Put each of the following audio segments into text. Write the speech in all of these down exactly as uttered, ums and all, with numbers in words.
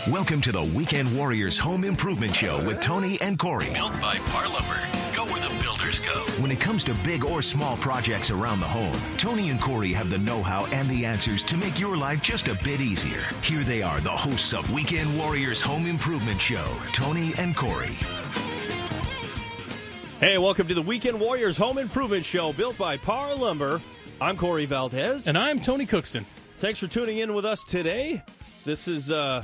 Welcome to the Weekend Warriors Home Improvement Show with Tony and Corey. Built by Par Lumber. Go where the builders go. When it comes to big or small projects around the home, Tony and Corey have the know-how and the answers to make your life just a bit easier. Here they are, the hosts of Weekend Warriors Home Improvement Show, Tony and Corey. Hey, welcome to the Weekend Warriors Home Improvement Show, built by Par Lumber. I'm Corey Valdez. And I'm Tony Cookston. Thanks for tuning in with us today. This is uh,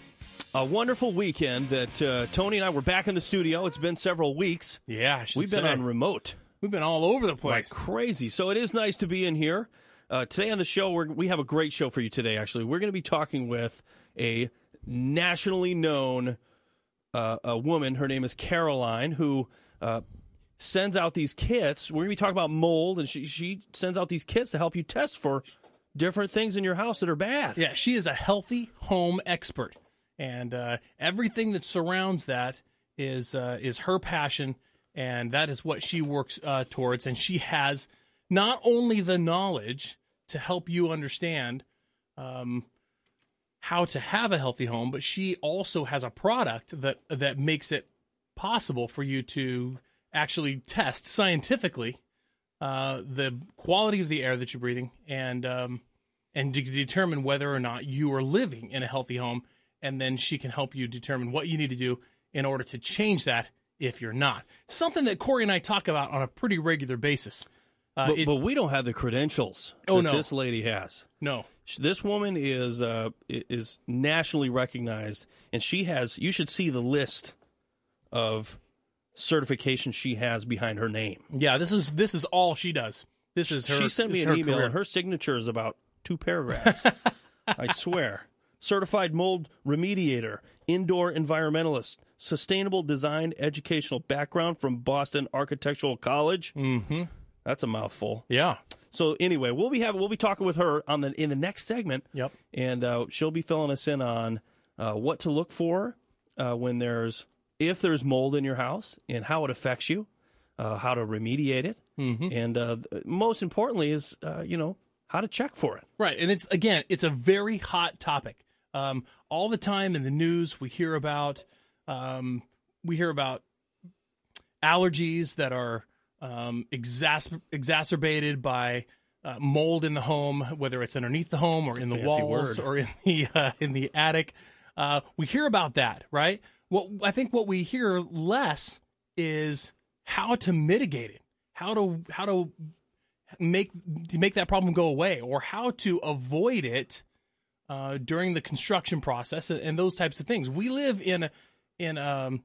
a wonderful weekend that uh, Tony and I were back in the studio. It's been several weeks. Yeah, I should We've been say. on remote. We've been all over the place. Like crazy. So it is nice to be in here. Uh, today on the show, we're, we have a great show for you today, actually. We're going to be talking with a nationally known uh, a woman. Her name is Caroline, who uh, sends out these kits. We're going to be talking about mold, and she, she sends out these kits to help you test for different things in your house that are bad. Yeah, she is a healthy home expert, and uh, everything that surrounds that is uh, is her passion, and that is what she works uh, towards. And she has not only the knowledge to help you understand um, how to have a healthy home, but she also has a product that that makes it possible for you to actually test scientifically Uh, the quality of the air that you're breathing, and um, and to determine whether or not you are living in a healthy home, and then she can help you determine what you need to do in order to change that if you're not. Something that Corey and I talk about on a pretty regular basis. Uh, but, but we don't have the credentials oh, that no. this lady has. No. This woman is uh, is nationally recognized, and she has, you should see the list of certification she has behind her name. Yeah, this is this is all she does. This is her. She sent me an email, career. and her signature is about two paragraphs. I swear. Certified mold remediator, indoor environmentalist, sustainable design educational background from Boston Architectural College. Mm-hmm. That's a mouthful. Yeah. So anyway, we'll be having we'll be talking with her on the in the next segment. Yep. And uh, she'll be filling us in on uh, what to look for uh, when there's. if there's mold in your house and how it affects you, uh, how to remediate it, mm-hmm. and uh, most importantly is, uh, you know, how to check for it. Right, and it's, again, it's a very hot topic. Um, all the time in the news we hear about, um, we hear about allergies that are um, exas- exacerbated by uh, mold in the home, whether it's underneath the home or in the walls word. or in the uh, in the attic. Uh, we hear about that, right? What I think what we hear less is how to mitigate it, how to how to make to make that problem go away, or how to avoid it uh, during the construction process and, and those types of things. We live in a in um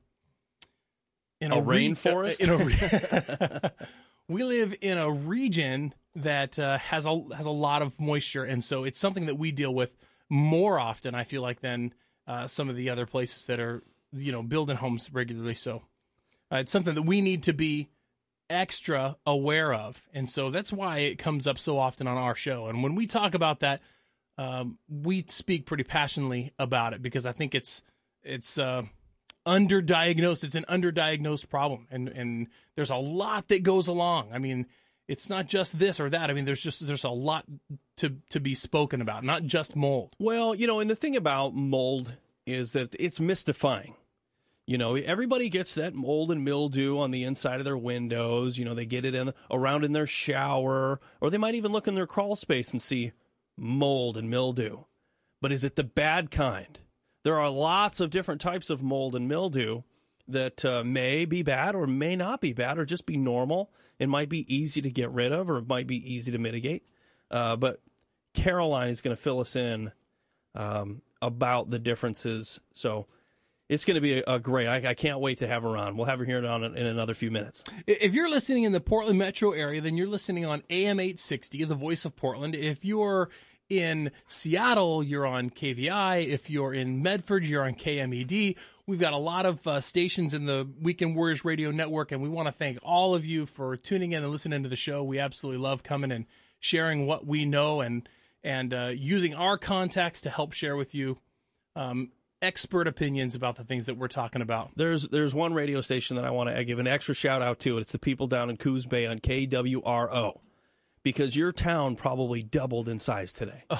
in a, a re- rainforest. In a re- we live in a region that uh, has a has a lot of moisture, and so it's something that we deal with more often, I feel like, than uh, some of the other places that are, you know, building homes regularly. So uh, it's something that we need to be extra aware of. And so that's why it comes up so often on our show. And when we talk about that, um, we speak pretty passionately about it because I think it's it's uh, underdiagnosed. It's an underdiagnosed problem. And, and there's a lot that goes along. I mean, it's not just this or that. I mean, there's just there's a lot to, to be spoken about, not just mold. Well, you know, and the thing about mold is that it's mystifying. You know, everybody gets that mold and mildew on the inside of their windows. You know, they get it in around in their shower, or they might even look in their crawl space and see mold and mildew. But is it the bad kind? There are lots of different types of mold and mildew that uh, may be bad or may not be bad or just be normal. It might be easy to get rid of or it might be easy to mitigate. Uh, but Caroline is going to fill us in um, about the differences. So it's going to be a, a great. I, I can't wait to have her on. We'll have her here on in another few minutes. If you're listening in the Portland metro area, then you're listening on A M eight sixty, the voice of Portland. If you're in Seattle, you're on K V I. If you're in Medford, you're on K M E D. We've got a lot of uh, stations in the Weekend Warriors Radio Network, and we want to thank all of you for tuning in and listening to the show. We absolutely love coming and sharing what we know and and uh, using our contacts to help share with you um, expert opinions about the things that we're talking about. There's there's one radio station that I want to give an extra shout out to. It's the people down in Coos Bay on K W R O, because your town probably doubled in size today.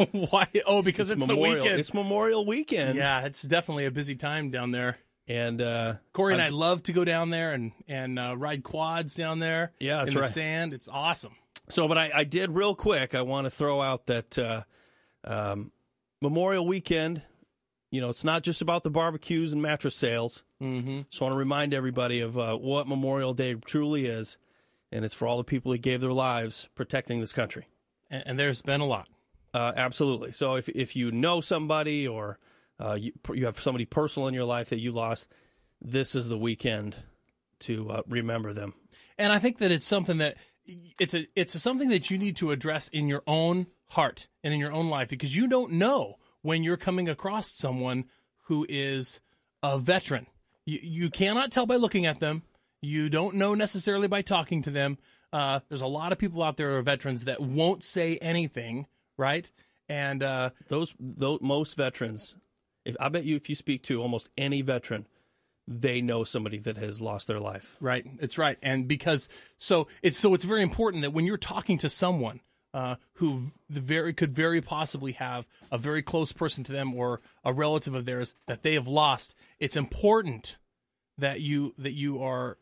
Why? Oh, because it's, it's Memorial, the weekend. It's Memorial Weekend. Yeah, it's definitely a busy time down there. And uh, Corey and I love to go down there and and uh, ride quads down there. Yeah, that's in the right. sand. It's awesome. So, but I, I did real quick. I want to throw out that uh, um, Memorial Weekend. You know, it's not just about the barbecues and mattress sales. Mm-hmm. Just want to remind everybody of uh, what Memorial Day truly is, and it's for all the people that gave their lives protecting this country. And, and there's been a lot. Uh, absolutely. So, if if you know somebody or uh, you you have somebody personal in your life that you lost, this is the weekend to uh, remember them. And I think that it's something that it's a it's a, something that you need to address in your own heart and in your own life, because you don't know when you're coming across someone who is a veteran. You, you cannot tell by looking at them. You don't know necessarily by talking to them. Uh, there's a lot of people out there who are veterans that won't say anything, right? And uh, those, those most veterans, if I bet you if you speak to almost any veteran, they know somebody that has lost their life. Right. It's right. And because so it's so it's very important that when you're talking to someone uh, who the very could very possibly have a very close person to them or a relative of theirs that they have lost, it's important that you that you are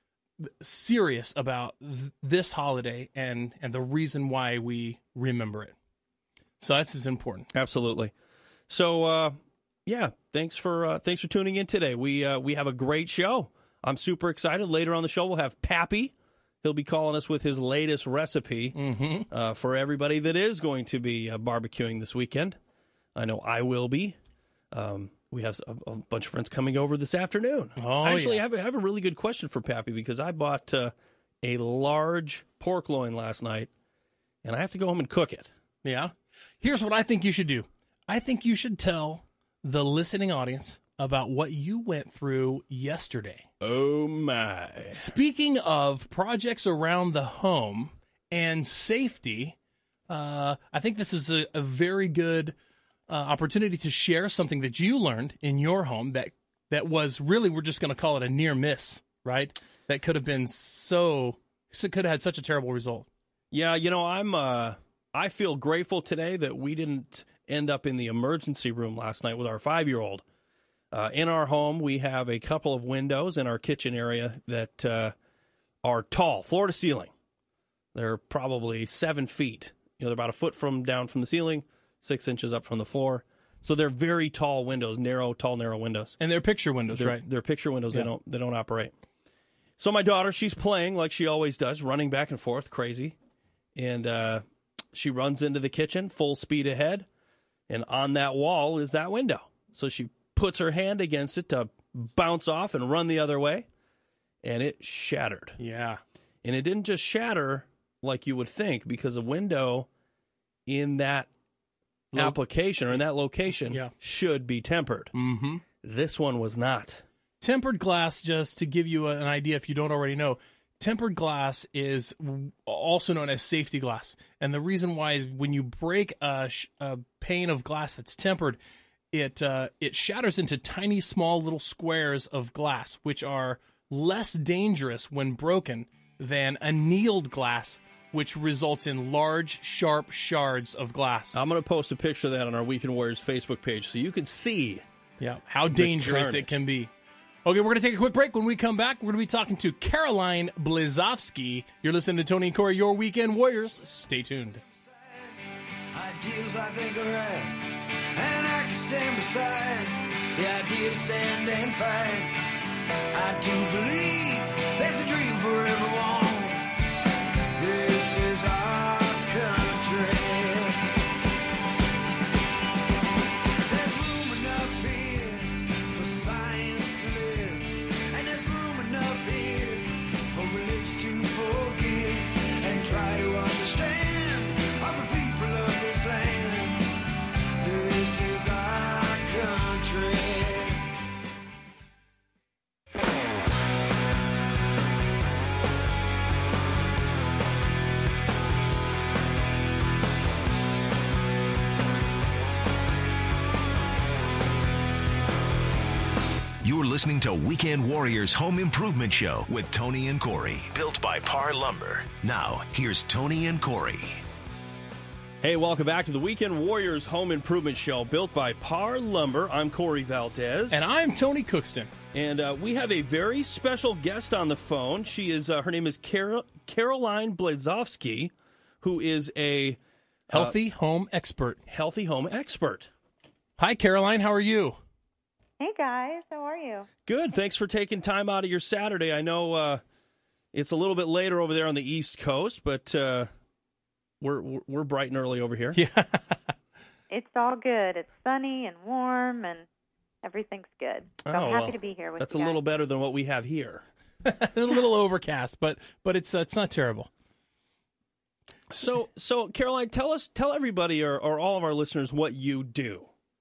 serious about th- this holiday and and the reason why we remember it. So that's as important. Absolutely. So uh yeah, thanks for uh, thanks for tuning in today. We uh, we have a great show. I'm super excited. Later on the show, we'll have Pappy. He'll be calling us with his latest recipe mm-hmm. uh, for everybody that is going to be uh, barbecuing this weekend. I know I will be. Um, we have a, a bunch of friends coming over this afternoon. Oh, Actually, yeah. I, have, I have a really good question for Pappy because I bought uh, a large pork loin last night, and I have to go home and cook it. Yeah. Here's what I think you should do. I think you should tell the listening audience about what you went through yesterday. Oh, my. Speaking of projects around the home and safety, uh, I think this is a, a very good uh, opportunity to share something that you learned in your home that, that was really, we're just going to call it a near miss, right? That could have been so, so could have had such a terrible result. Yeah, you know, I'm, uh, I feel grateful today that we didn't end up in the emergency room last night with our five-year-old. Uh, in our home, we have a couple of windows in our kitchen area that uh, are tall, floor to ceiling. They're probably seven feet. You know, they're about a foot from down from the ceiling, six inches up from the floor. So they're very tall windows, narrow, tall, narrow windows. And they're picture windows, they're, right? They're picture windows. Yeah. They don't they don't operate. So my daughter, she's playing like she always does, running back and forth, crazy, and uh, she runs into the kitchen, full speed ahead. And on that wall is that window. So she puts her hand against it to bounce off and run the other way. And it shattered. Yeah. And it didn't just shatter like you would think, because a window in that Lo- application or in that location yeah. should be tempered. Mm-hmm. This one was not. Tempered glass, just to give you an idea if you don't already know, tempered glass is also known as safety glass. And the reason why is when you break a, sh- a pane of glass that's tempered, it uh, it shatters into tiny, small little squares of glass, which are less dangerous when broken than annealed glass, which results in large, sharp shards of glass. I'm going to post a picture of that on our Weekend Warriors Facebook page so you can see yeah, how dangerous it can be. Okay, we're going to take a quick break. When we come back, we're going to be talking to Caroline Blizovsky. You're listening to Tony and Corey, your Weekend Warriors. Stay tuned. Ideals I think are right, and I can stand beside the idea to stand and fight. I do believe there's a dream for everyone. This is our country. There's room enough here for science to live, and there's room enough here for religion to forgive and try to understand other people of this land. This is our country. You're listening to Weekend Warriors Home Improvement Show with Tony and Corey, built by Par Lumber. Now, here's Tony and Corey. Hey, welcome back to the Weekend Warriors Home Improvement Show, built by Par Lumber. I'm Corey Valdez. And I'm Tony Cookston. And uh, we have a very special guest on the phone. She is, uh, her name is Carol, Caroline Blazowski, who is a Healthy uh, home expert. Healthy home expert. Hi, Caroline. How are you? Hey, guys. How are you? Good. Thanks for taking time out of your Saturday. I know uh, it's a little bit later over there on the East Coast, but uh, we're, we're bright and early over here. Yeah. It's all good. It's sunny and warm, and everything's good. So Oh, I'm happy well, to be here with That's you a guys. little better than what we have here. a little overcast, but but it's uh, it's not terrible. So, so Caroline, tell us, tell everybody or, or all of our listeners what you do.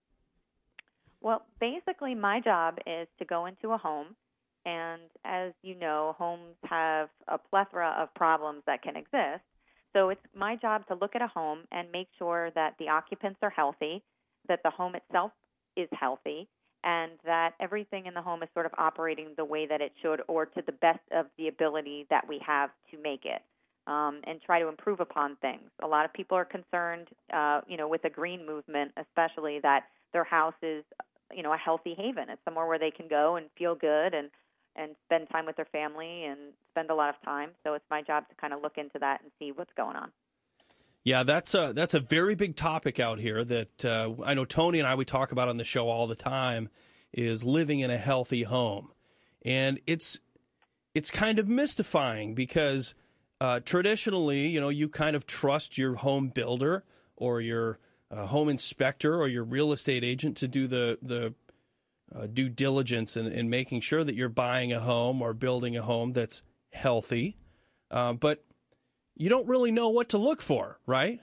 Well, basically, my job is to go into a home, and as you know, homes have a plethora of problems that can exist. So it's my job to look at a home and make sure that the occupants are healthy, that the home itself is healthy, and that everything in the home is sort of operating the way that it should or to the best of the ability that we have to make it. Um, and try to improve upon things. A lot of people are concerned, uh, you know, with the green movement, especially that their house is, you know, a healthy haven. It's somewhere where they can go and feel good and, and spend time with their family and spend a lot of time. So it's my job to kind of look into that and see what's going on. Yeah, that's a, that's a very big topic out here that uh, I know Tony and I, we talk about on the show all the time, is living in a healthy home. And it's it's kind of mystifying because Uh, traditionally, you know, you kind of trust your home builder or your uh, home inspector or your real estate agent to do the the uh, due diligence in, in making sure that you're buying a home or building a home that's healthy. Uh, but you don't really know what to look for, right?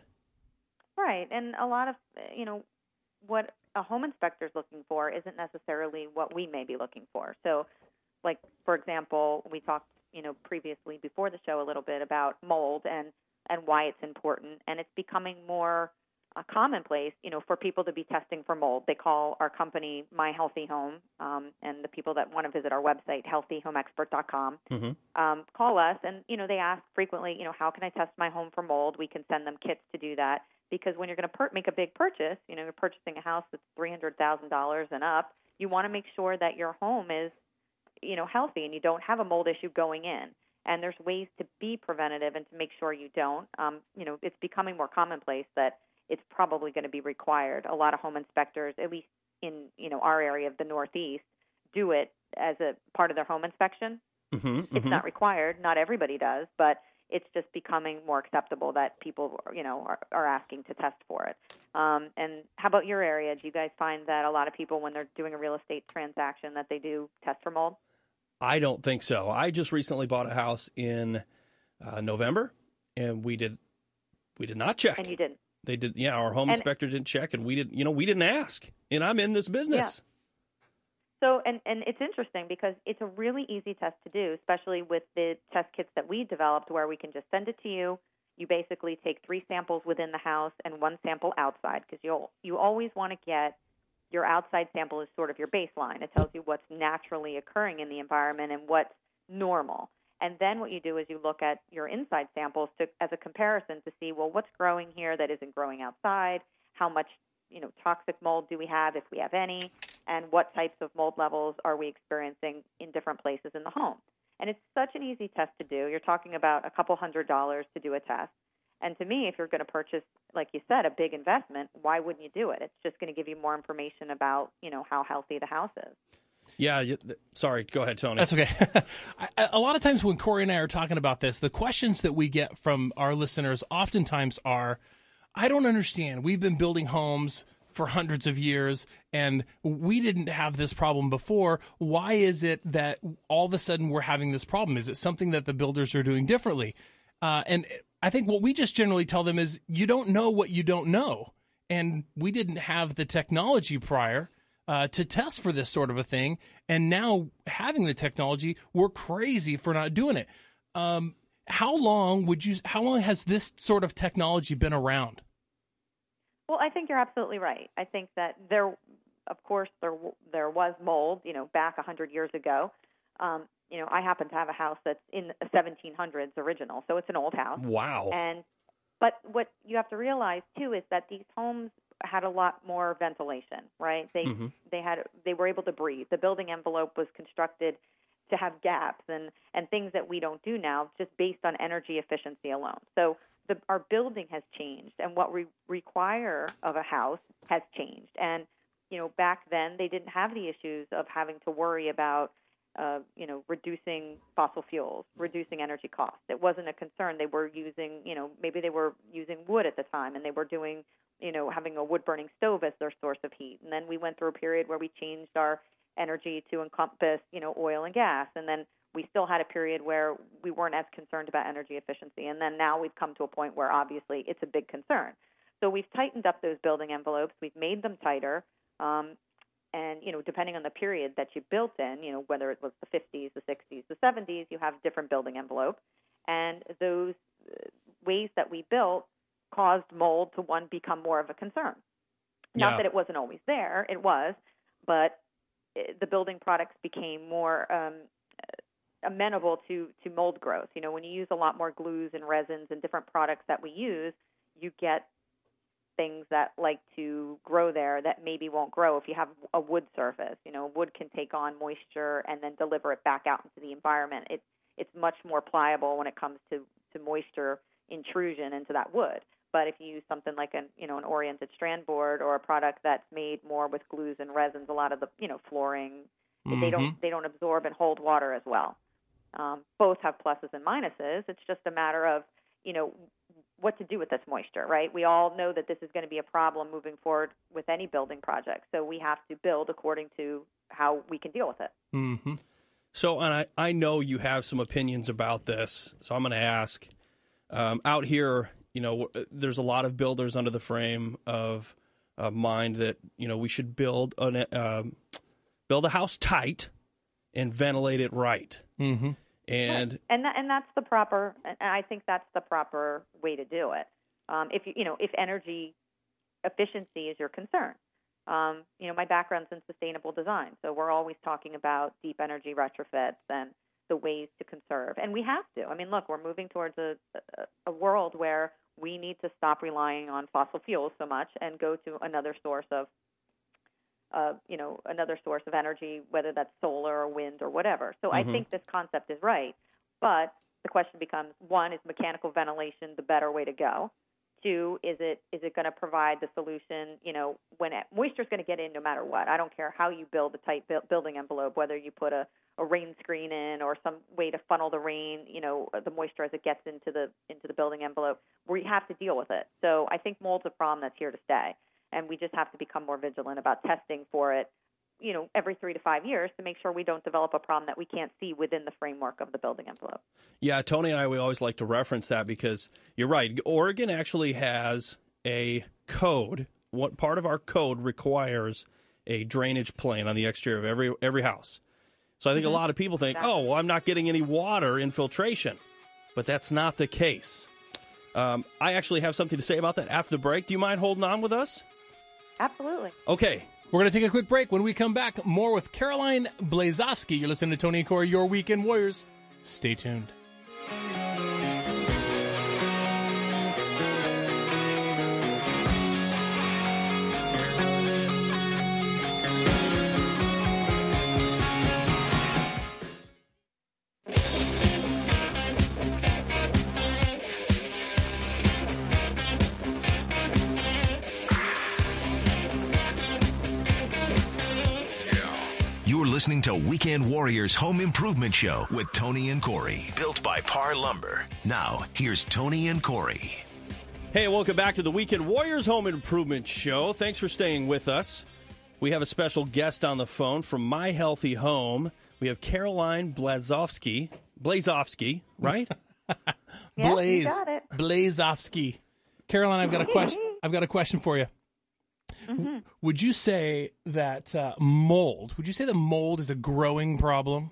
Right. And a lot of, you know, what a home inspector is looking for isn't necessarily what we may be looking for. So, like, for example, we talked you know, previously before the show a little bit about mold and, and why it's important. And it's becoming more uh, commonplace, you know, for people to be testing for mold. They call our company My Healthy Home, um, and the people that want to visit our website, healthy home expert dot com, Mm-hmm. um, call us. And, you know, they ask frequently, you know, how can I test my home for mold? We can send them kits to do that because when you're going to per- make a big purchase, you know, you're purchasing a house that's three hundred thousand dollars and up, you want to make sure that your home is you know, healthy and you don't have a mold issue going in. And there's ways to be preventative and to make sure you don't. Um, you know, it's becoming more commonplace that it's probably going to be required. A lot of home inspectors, at least in, you know, our area of the Northeast, do it as a part of their home inspection. Mm-hmm, It's mm-hmm. not required. Not everybody does, but it's just becoming more acceptable that people, you know, are, are asking to test for it. Um, and how about your area? Do you guys find that a lot of people, when they're doing a real estate transaction, that they do test for mold? I don't think so. I just recently bought a house in uh, November, and we did we did not check. And you didn't. They did. Yeah, our home And- inspector didn't check, and we didn't. You know, we didn't ask. And I'm in this business. So, and, and it's interesting because it's a really easy test to do, especially with the test kits that we developed where we can just send it to you. You basically take three samples within the house and one sample outside because you'll you always want to get your outside sample is sort of your baseline. It tells you what's naturally occurring in the environment and what's normal. And then what you do is you look at your inside samples to, as a comparison to see, well, what's growing here that isn't growing outside? How much, you know, toxic mold do we have, if we have any? And what types of mold levels are we experiencing in different places in the home? And it's such an easy test to do. You're talking about a couple hundred dollars to do a test. And to me, if you're going to purchase, like you said, a big investment, why wouldn't you do it? It's just going to give you more information about, you know, how healthy the house is. Yeah. You, th- sorry. Go ahead, Tony. That's okay. I- a lot of times when Corey and I are talking about this, the questions that we get from our listeners oftentimes are, I don't understand. We've been building homes for hundreds of years, and we didn't have this problem before. Why is it that all of a sudden we're having this problem? Is it something that the builders are doing differently? Uh, and I think what we just generally tell them is you don't know what you don't know. And we didn't have the technology prior uh, to test for this sort of a thing. And now having the technology, we're crazy for not doing it. Um, how long would you, how long has this sort of technology been around? Well, I think you're absolutely right. I think that there, of course, there there was mold, you know, back one hundred years ago. Um, you know, I happen to have a house that's in the seventeen hundreds original, so it's an old house. Wow. And But what you have to realize too is that these homes had a lot more ventilation, right? They Mm-hmm. they had they were able to breathe. The building envelope was constructed to have gaps and, and things that we don't do now, just based on energy efficiency alone. So the, our building has changed, and what we require of a house has changed. And you know, back then they didn't have the issues of having to worry about uh, you know reducing fossil fuels, reducing energy costs. It wasn't a concern. They were using you know maybe they were using wood at the time, and they were doing you know having a wood burning stove as their source of heat. And then we went through a period where we changed our energy to encompass, you know, oil and gas. And then we still had a period where we weren't as concerned about energy efficiency. And then now we've come to a point where obviously it's a big concern. So we've tightened up those building envelopes. We've made them tighter. Um, and, you know, depending on the period that you built in, you know, whether it was the fifties, the sixties, the seventies, you have different building envelopes. And those ways that we built caused mold to, one, become more of a concern. Yeah. Not that it wasn't always there. It was. But the building products became more um, amenable to, to mold growth. You know, when you use a lot more glues and resins and different products that we use, you get things that like to grow there that maybe won't grow if you have a wood surface. You know, wood can take on moisture and then deliver it back out into the environment. It, it's much more pliable when it comes to, to moisture intrusion into that wood. But if you use something like an, you know, an oriented strand board or a product that's made more with glues and resins, a lot of the, you know, flooring, mm-hmm. they don't they don't absorb and hold water as well. Um, both have pluses and minuses. It's just a matter of, you know, what to do with this moisture, right? We all know that this is going to be a problem moving forward with any building project. So we have to build according to how we can deal with it. Mm-hmm. So, and I, I know you have some opinions about this, so I'm going to ask. Um, out here, you know, there's a lot of builders under the frame of uh, mind that, you know, we should build an, um, build a house tight and ventilate it right. Mm-hmm. And and that, and that's the proper. And I think that's the proper way to do it. Um, if you you know if energy efficiency is your concern, um, you know my background's in sustainable design, so we're always talking about deep energy retrofits and the ways to conserve, and we have to. I mean, look, we're moving towards a, a, a world where we need to stop relying on fossil fuels so much and go to another source of, uh, you know, another source of energy, whether that's solar or wind or whatever. So mm-hmm. I think this concept is right, but the question becomes: one, is mechanical ventilation the better way to go? Two, is it is it going to provide the solution? You know, when moisture is going to get in no matter what. I don't care how you build a tight bu- building envelope, whether you put a, a rain screen in or some way to funnel the rain, you know, the moisture as it gets into the into the building envelope. We have to deal with it. So I think mold's a problem that's here to stay, and we just have to become more vigilant about testing for it, you know, every three to five years to make sure we don't develop a problem that we can't see within the framework of the building envelope. Yeah, Tony and I, we always like to reference that because you're right. Oregon actually has a code. What part of our code requires a drainage plane on the exterior of every every house. So I think mm-hmm. a lot of people think, exactly. oh, well, I'm not getting any water infiltration. But that's not the case. Um, I actually have something to say about that after the break. Do you mind holding on with us? Absolutely. Okay. We're going to take a quick break. When we come back, more with Caroline Blazovsky. You're listening to Tony and Corey, your Weekend Warriors. Stay tuned. You're listening to Weekend Warriors Home Improvement Show with Tony and Corey. Built by Par Lumber. Now, here's Tony and Corey. Hey, welcome back to the Weekend Warriors Home Improvement Show. Thanks for staying with us. We have a special guest on the phone from My Healthy Home. We have Caroline Blazovsky. Blazovsky, right? Yeah, Blaze. you got it. Blazovsky. Caroline, I've got a question. I've got a question for you. Mm-hmm. Would you say that uh, mold, would you say that mold is a growing problem?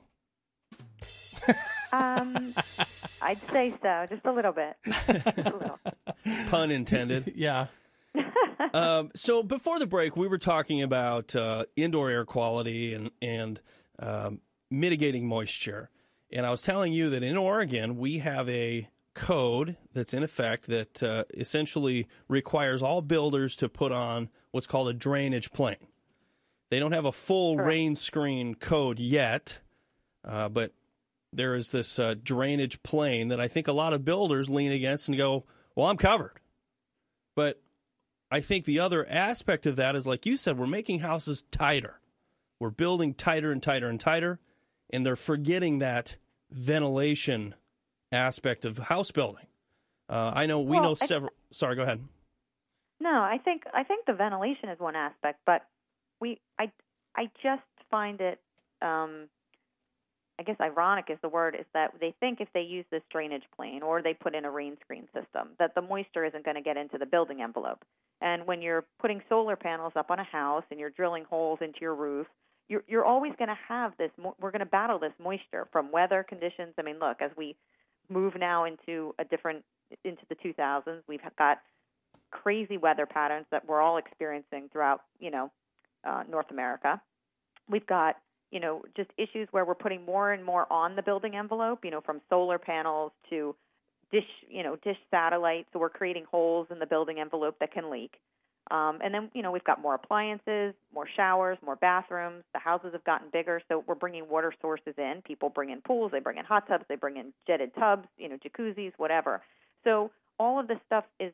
um, I'd say so, just a little bit. Just a little. Pun intended. Yeah. um, so before the break, we were talking about uh, indoor air quality and, and um, mitigating moisture. And I was telling you that in Oregon, we have a code that's in effect that uh, essentially requires all builders to put on what's called a drainage plane. They don't have a full Correct. rain screen code yet, uh, but there is this uh, drainage plane that I think a lot of builders lean against and go, well, I'm covered. But I think the other aspect of that is, like you said, we're making houses tighter. We're building tighter and tighter and tighter, and they're forgetting that ventilation aspect of house building. Uh, I know we Well, know I- several. Sorry, go ahead. No, I think I think the ventilation is one aspect, but we I I just find it um, I guess ironic is the word, is that they think if they use this drainage plane or they put in a rain screen system that the moisture isn't going to get into the building envelope. And when you're putting solar panels up on a house and you're drilling holes into your roof, you're you're always going to have this. We're going to battle this moisture from weather conditions. I mean, look, as we move now into a different into the two thousands, we've got crazy weather patterns that we're all experiencing throughout, you know, uh, North America. We've got, you know, just issues where we're putting more and more on the building envelope, you know, from solar panels to dish, you know, dish satellites. So we're creating holes in the building envelope that can leak. Um, and then, you know, we've got more appliances, more showers, more bathrooms. The houses have gotten bigger, so we're bringing water sources in. People bring in pools, they bring in hot tubs, they bring in jetted tubs, you know, jacuzzis, whatever. So all of this stuff is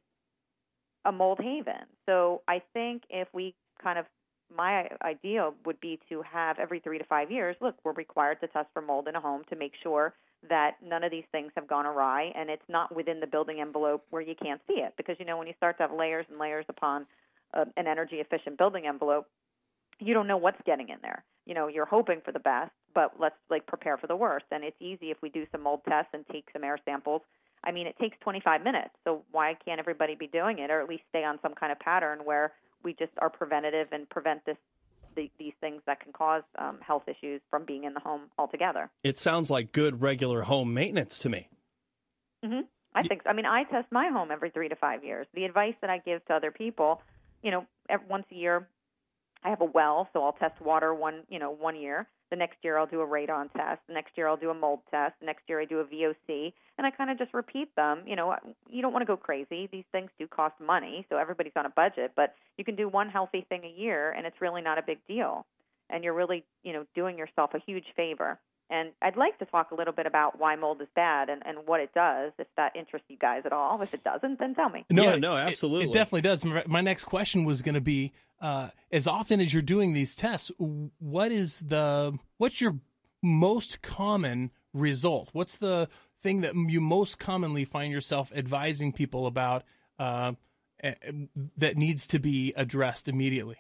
a mold haven. So I think if we kind of, my idea would be to have every three to five years, look, we're required to test for mold in a home to make sure that none of these things have gone awry and it's not within the building envelope where you can't see it. Because, you know, when you start to have layers and layers upon uh, an energy-efficient building envelope, you don't know what's getting in there. You know, you're hoping for the best, but let's, like, prepare for the worst. And it's easy if we do some mold tests and take some air samples. I mean, it takes twenty-five minutes, so why can't everybody be doing it, or at least stay on some kind of pattern where we just are preventative and prevent this the, these things that can cause um, health issues from being in the home altogether? It sounds like good regular home maintenance to me. Mm-hmm. I think so. I mean, I test my home every three to five years. The advice that I give to other people, you know, every, once a year, I have a well, so I'll test water one, you know, one year. The next year I'll do a radon test. The next year I'll do a mold test. The next year I do a V O C. And I kind of just repeat them. You know, you don't want to go crazy. These things do cost money, so everybody's on a budget. But you can do one healthy thing a year, and it's really not a big deal. And you're really, you know, doing yourself a huge favor. And I'd like to talk a little bit about why mold is bad and, and what it does, if that interests you guys at all. If it doesn't, then tell me. No, Yeah, it- no, it- absolutely. It, definitely does. My my next question was going to be, uh, as often as you're doing these tests, what is the what's your most common result? What's the thing that you most commonly find yourself advising people about uh, eh, that needs to be addressed immediately?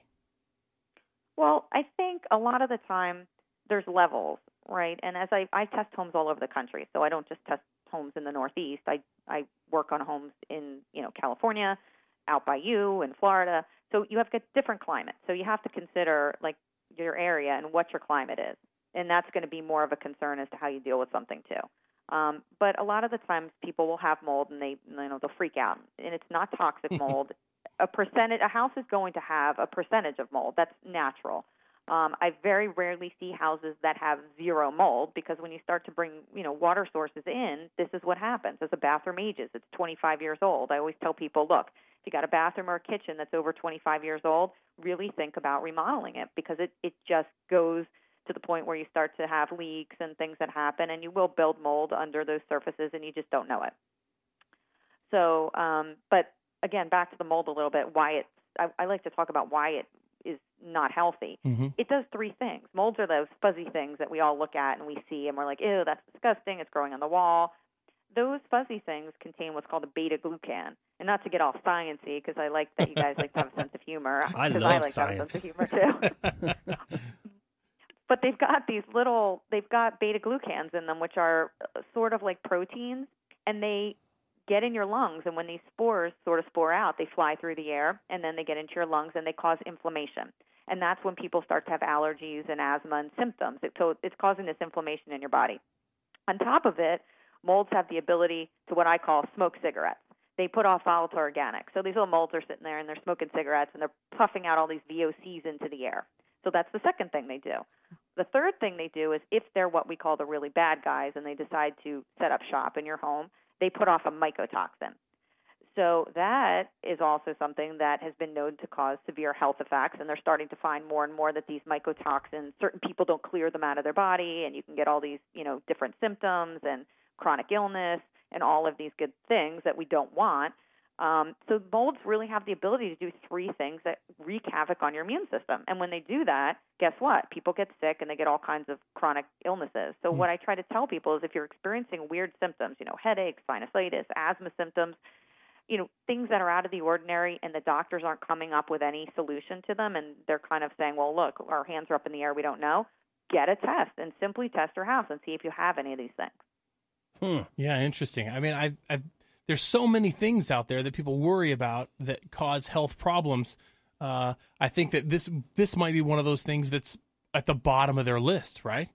Well, I think a lot of the time there's levels, right? And as I, I test homes all over the country, so I don't just test homes in the Northeast. I, I work on homes in, you know, California, out by you, in Florida. So you have got different climates. So you have to consider, like, your area and what your climate is. And that's going to be more of a concern as to how you deal with something, too. Um, but a lot of the times people will have mold and they, you know, they'll freak out. And it's not toxic mold. A percentage, a house is going to have a percentage of mold. That's natural. Um, I very rarely see houses that have zero mold, because when you start to bring, you know, water sources in, this is what happens. As a bathroom ages, it's twenty-five years old. I always tell people, look, if you got a bathroom or a kitchen that's over twenty-five years old, really think about remodeling it, because it, it just goes to the point where you start to have leaks and things that happen, and you will build mold under those surfaces, and you just don't know it. So, um, but again, back to the mold a little bit, why it's, I, I like to talk about why it is not healthy. Mm-hmm. It does three things. Molds are those fuzzy things that we all look at and we see and we're like, ew, that's disgusting, it's growing on the wall. Those fuzzy things contain what's called a beta-glucan. And not to get all sciencey, because I like that you guys like to have a sense of humor. I 'cause love I like science. to have a sense of humor, too. But they've got these little, they've got beta-glucans in them, which are sort of like proteins, and they get in your lungs, and when these spores sort of spore out, they fly through the air, and then they get into your lungs, and they cause inflammation. And that's when people start to have allergies and asthma and symptoms. It, so it's causing this inflammation in your body. On top of it, molds have the ability to what I call smoke cigarettes. They put off volatile organics. So these little molds are sitting there, and they're smoking cigarettes, and they're puffing out all these V O Cs into the air. So that's the second thing they do. The third thing they do is if they're what we call the really bad guys and they decide to set up shop in your home, they put off a mycotoxin. So that is also something that has been known to cause severe health effects, and they're starting to find more and more that these mycotoxins, certain people don't clear them out of their body, and you can get all these, you know, different symptoms and chronic illness and all of these good things that we don't want. Um, so molds really have the ability to do three things that wreak havoc on your immune system. And when they do that, guess what? People get sick and they get all kinds of chronic illnesses. So mm. what I try to tell people is if you're experiencing weird symptoms, you know, headaches, sinusitis, asthma symptoms, you know, things that are out of the ordinary and the doctors aren't coming up with any solution to them and they're kind of saying, well, look, our hands are up in the air, we don't know, get a test and simply test your house and see if you have any of these things. Hmm. Yeah, interesting. I mean, I, I there's so many things out there that people worry about that cause health problems. Uh, I think that this this might be one of those things that's at the bottom of their list, right?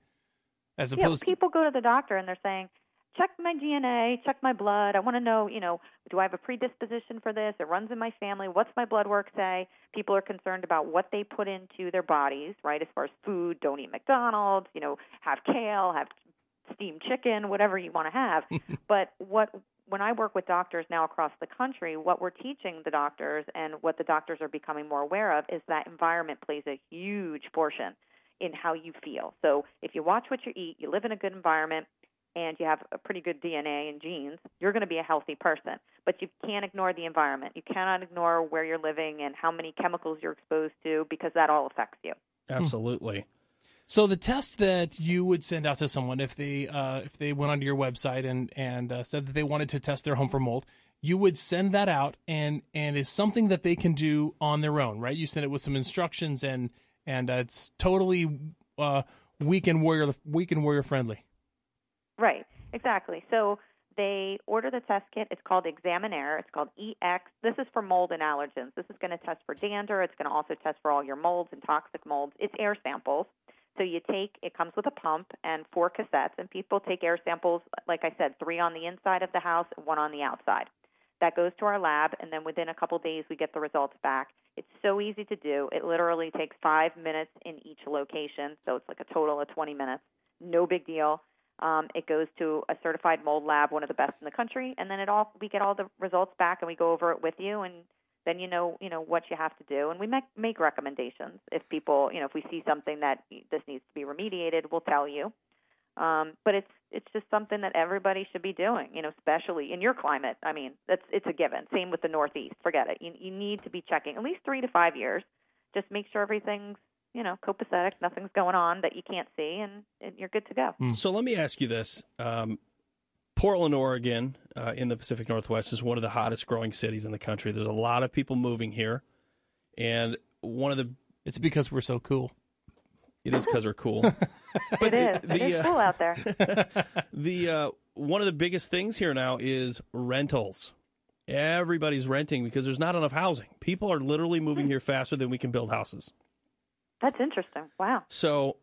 As opposed yeah, people go to the doctor and they're saying, check my D N A, check my blood. I want to know, you know, do I have a predisposition for this? It runs in my family. What's my blood work say? People are concerned about what they put into their bodies, right, as far as food. Don't eat McDonald's, you know, have kale, have steamed chicken, whatever you want to have. But what when I work with doctors now across the country, what we're teaching the doctors and what the doctors are becoming more aware of is that environment plays a huge portion in how you feel. So if you watch what you eat, you live in a good environment, and you have a pretty good D N A and genes, you're going to be a healthy person. But you can't ignore the environment. You cannot ignore where you're living and how many chemicals you're exposed to because that all affects you. Absolutely. So the test that you would send out to someone if they uh, if they went onto your website and and uh, said that they wanted to test their home for mold, you would send that out and and is something that they can do on their own, right? You send it with some instructions and and uh, it's totally uh, weekend warrior weekend warrior friendly. Right, exactly. So they order the test kit. It's called Examinaire. It's called E X. This is for mold and allergens. This is going to test for dander. It's going to also test for all your molds and toxic molds. It's air samples. So you take, it comes with a pump and four cassettes, and people take air samples, like I said, three on the inside of the house and one on the outside. That goes to our lab, and then within a couple days we get the results back. It's so easy to do. It literally takes five minutes in each location, so it's like a total of twenty minutes. No big deal. Um, it goes to a certified mold lab, one of the best in the country, and then it all we get all the results back, and we go over it with you, and then you know you know what you have to do, and we make make recommendations. If people, you know, if we see something that this needs to be remediated, we'll tell you. Um, but it's it's just something that everybody should be doing, you know, especially in your climate. I mean, that's it's a given. Same with the Northeast. Forget it. You you need to be checking at least three to five years. Just make sure everything's, you know, copacetic, nothing's going on that you can't see, and, and you're good to go. So let me ask you this. Um, Portland, Oregon, uh, in the Pacific Northwest is one of the hottest growing cities in the country. There's a lot of people moving here, and one of the... It's because we're so cool. It is because we're cool. But it is. The, it is uh, cool out there. the uh, one of the biggest things here now is rentals. Everybody's renting because there's not enough housing. People are literally moving here faster than we can build houses. That's interesting. Wow. So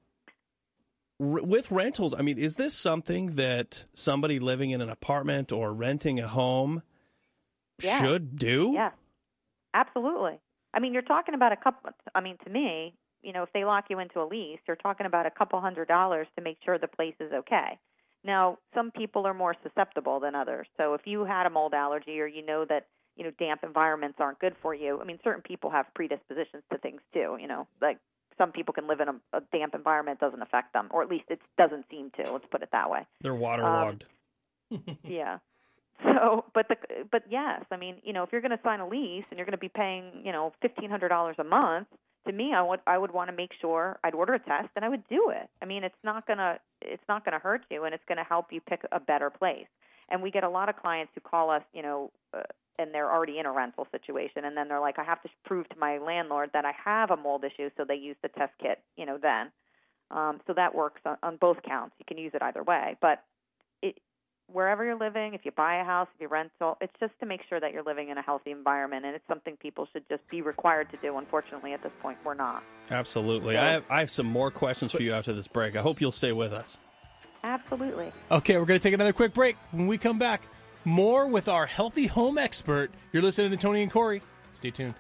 r- with rentals, I mean, is this something that somebody living in an apartment or renting a home yeah. should do? Yeah, absolutely. I mean, you're talking about a couple, I mean, to me, you know, if they lock you into a lease, you're talking about a couple hundred dollars to make sure the place is okay. Now, some people are more susceptible than others. So if you had a mold allergy or you know that, you know, damp environments aren't good for you, I mean, certain people have predispositions to things too, you know, like some people can live in a, a damp environment, doesn't affect them, or at least it doesn't seem to, let's put it that way. They're waterlogged. Um, yeah. So, but the, but yes, I mean, you know, if you're going to sign a lease and you're going to be paying, you know, fifteen hundred dollars a month, to me, I would I would want to make sure I'd order a test and I would do it. I mean, it's not gonna it's not gonna hurt you, and it's gonna help you pick a better place. And we get a lot of clients who call us, you know, uh, and they're already in a rental situation, and then they're like, I have to prove to my landlord that I have a mold issue, so they use the test kit, you know, then. Um, so that works on, on both counts. You can use it either way, but it, wherever you're living, if you buy a house, if you rental, it's just to make sure that you're living in a healthy environment, and it's something people should just be required to do. Unfortunately, at this point, we're not. Absolutely. So, I have, I have some more questions for you after this break. I hope you'll stay with us. Absolutely. Okay, we're going to take another quick break. When we come back, more with our healthy home expert. You're listening to Tony and Corey. Stay tuned.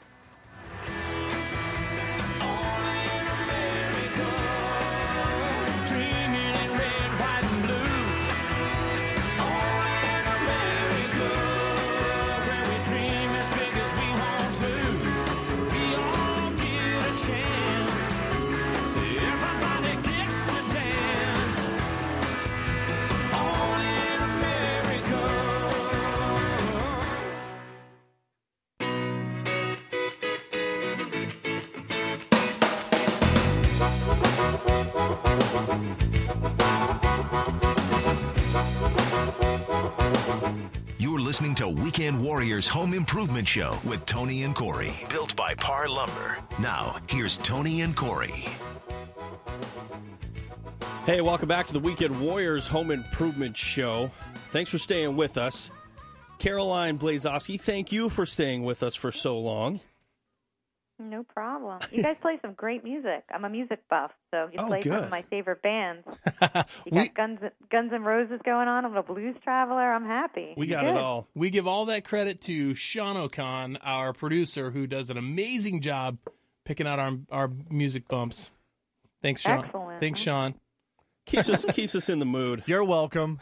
listening to Weekend Warriors Home Improvement Show with Tony and Corey, built by Par Lumber. Now, here's Tony and Corey. Hey, welcome back to the Weekend Warriors Home Improvement Show. Thanks for staying with us. Caroline Blazowski, thank you for staying with us for so long. No problem. You guys play some great music. I'm a music buff, so you Oh, play some good. of my favorite bands. You We- got Guns Guns N' Roses going on. I'm a blues traveler. I'm happy. We got Good. it all. We give all that credit to Sean O'Con, our producer, who does an amazing job picking out our our music bumps. Thanks, Sean. Excellent. Thanks, Sean. Keeps us keeps us in the mood. You're welcome.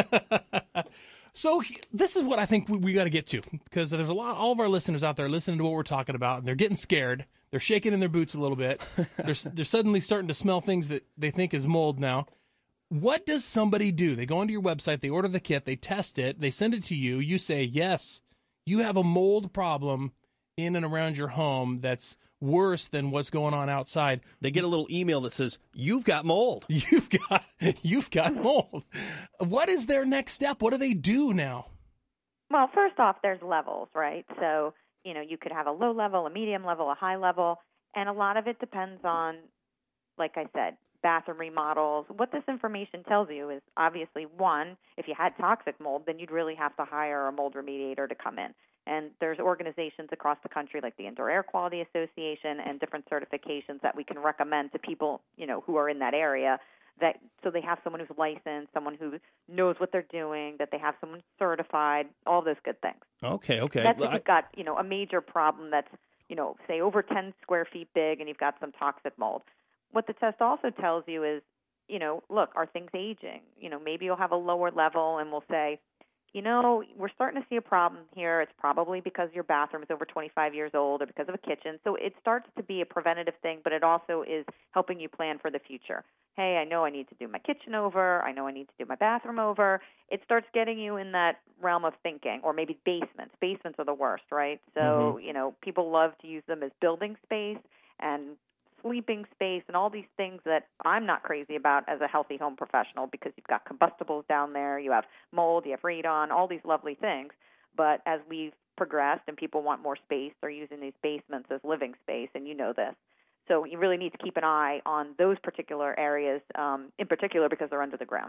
So he- this is what I think we, we got to get to, because there's a lot. All of our listeners out there listening to what we're talking about, and they're getting scared. They're shaking in their boots a little bit. they're they're suddenly starting to smell things that they think is mold now. What does somebody do? They go onto your website, they order the kit, they test it, they send it to you. You say, yes, you have a mold problem in and around your home that's worse than what's going on outside. They get a little email that says, you've got mold. You've got you've got mold. What is their next step? What do they do now? Well, first off, there's levels, right? So, you know, you could have a low level, a medium level, a high level, and a lot of it depends on, like I said, bathroom remodels. What this information tells you is obviously, one, if you had toxic mold, then you'd really have to hire a mold remediator to come in. And there's organizations across the country like the Indoor Air Quality Association and different certifications that we can recommend to people, you know, who are in that area. That so they have someone who's licensed, someone who knows what they're doing, that they have someone certified, all those good things. Okay, okay. That's if I- you've got, you know, a major problem that's, you know, say over ten square feet big and you've got some toxic mold. What the test also tells you is, you know, look, are things aging? You know, maybe you'll have a lower level and we'll say, you know, we're starting to see a problem here. It's probably because your bathroom is over twenty-five years old or because of a kitchen. So it starts to be a preventative thing, but it also is helping you plan for the future. Hey, I know I need to do my kitchen over. I know I need to do my bathroom over. It starts getting you in that realm of thinking, or maybe basements. Basements are the worst, right? So, Mhm. you know, people love to use them as building space and sleeping space and all these things that I'm not crazy about as a healthy home professional, because you've got combustibles down there, you have mold, you have radon, all these lovely things. But as we've progressed and people want more space, they're using these basements as living space, and you know this. So you really need to keep an eye on those particular areas, um, in particular because they're under the ground.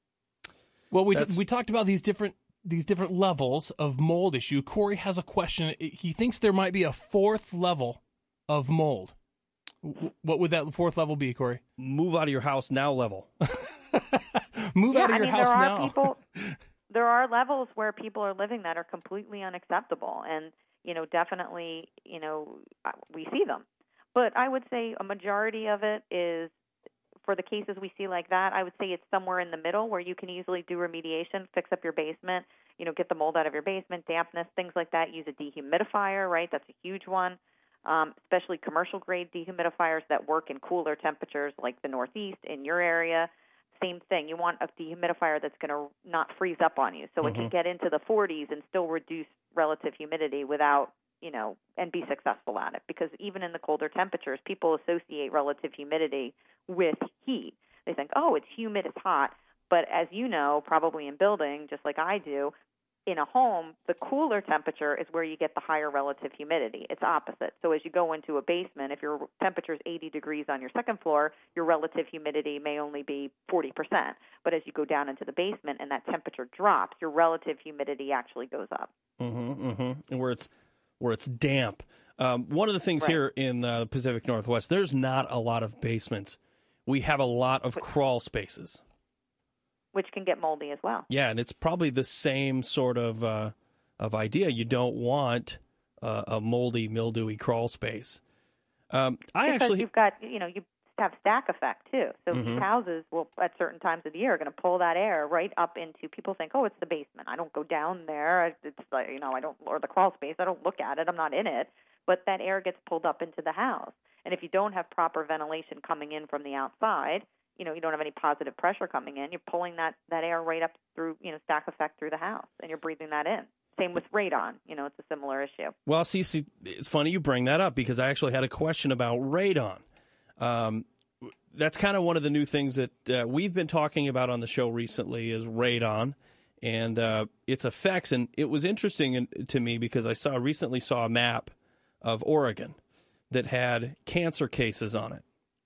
Well, we That's- we talked about these different these different levels of mold issue. Corey has a question. He thinks there might be a fourth level of mold. W- What would that fourth level be, Corey? Move out of your house now level. Move yeah, out of I your mean, house there are now. people. There are levels where people are living that are completely unacceptable, and you know, definitely, you know, uh, we see them. But I would say a majority of it is, for the cases we see like that, I would say it's somewhere in the middle where you can easily do remediation, fix up your basement, you know, get the mold out of your basement, dampness, things like that. Use a dehumidifier, right? That's a huge one. Um, especially commercial grade dehumidifiers that work in cooler temperatures like the Northeast in your area. Same thing. You want a dehumidifier that's going to not freeze up on you, so it can get into the forties and still reduce relative humidity without, you know, and be successful at it. Because even in the colder temperatures, people associate relative humidity with heat. They think, oh, it's humid, it's hot. But as you know, probably in building, just like I do, in a home, the cooler temperature is where you get the higher relative humidity. It's opposite. So as you go into a basement, if your temperature is eighty degrees on your second floor, your relative humidity may only be forty percent. But as you go down into the basement and that temperature drops, your relative humidity actually goes up. Mm-hmm, mm-hmm. And where it's where it's damp. Um, one of the things Right. here in uh, the Pacific Northwest, there's not a lot of basements. We have a lot of crawl spaces. Which can get moldy as well. Yeah, and it's probably the same sort of uh, of idea. You don't want uh, a moldy, mildewy crawl space. Um, I Because actually, you've got, you know, you have stack effect too. So Mhm. these houses will, at certain times of the year, are going to pull that air right up into. People think, oh, it's the basement. I don't go down there. It's like, you know, I don't, or the crawl space. I don't look at it. I'm not in it. But that air gets pulled up into the house. And if you don't have proper ventilation coming in from the outside, you know, you don't have any positive pressure coming in, you're pulling that, that air right up through, you know, stack effect through the house, and you're breathing that in. Same with radon. You know, it's a similar issue. well, see, see, it's funny you bring that up because I actually had a question about radon. Um, that's kind of one of the new things that uh, we've been talking about on the show recently is radon. and uh, its effects. And it was interesting in, to me because I saw recently saw a map of Oregon that had cancer cases on it,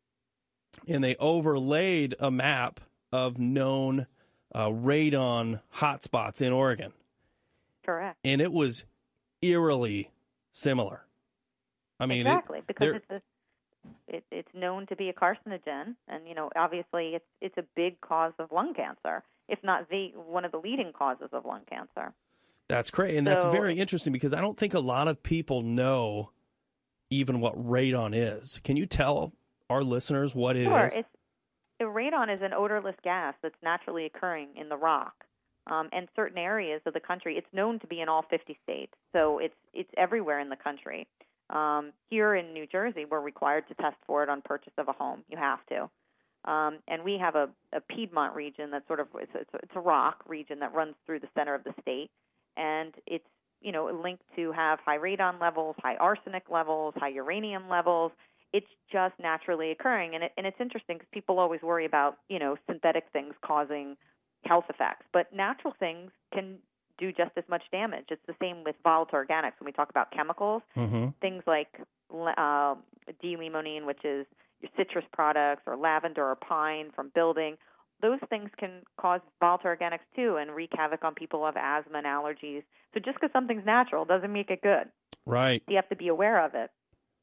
and they overlaid a map of known uh, radon hotspots in Oregon. Correct. And it was eerily similar. I mean, exactly, it, because it's a, it, it's known to be a carcinogen, and you know, obviously, it's it's a big cause of lung cancer, if not the one of the leading causes of lung cancer. That's great, and so, that's very interesting because I don't think a lot of people know even what radon is. Can you tell our listeners what it sure, is? Sure, it's radon is an odorless gas that's naturally occurring in the rock. Um, and certain areas of the country, it's known to be in all fifty states, so it's it's everywhere in the country. Um, here in New Jersey, we're required to test for it on purchase of a home. You have to. Um, and we have a, a Piedmont region that's sort of it's, it's, it's a rock region that runs through the center of the state, and it's you know linked to have high radon levels, high arsenic levels, high uranium levels. It's just naturally occurring, and it, and it's interesting because people always worry about you know synthetic things causing health effects, but natural things can do just as much damage. It's the same with volatile organics. When we talk about chemicals, mm-hmm. things like uh, D-limonene, which is your citrus products, or lavender or pine from building, those things can cause volatile organics too and wreak havoc on people who have asthma and allergies. So just because something's natural doesn't make it good. Right. You have to be aware of it.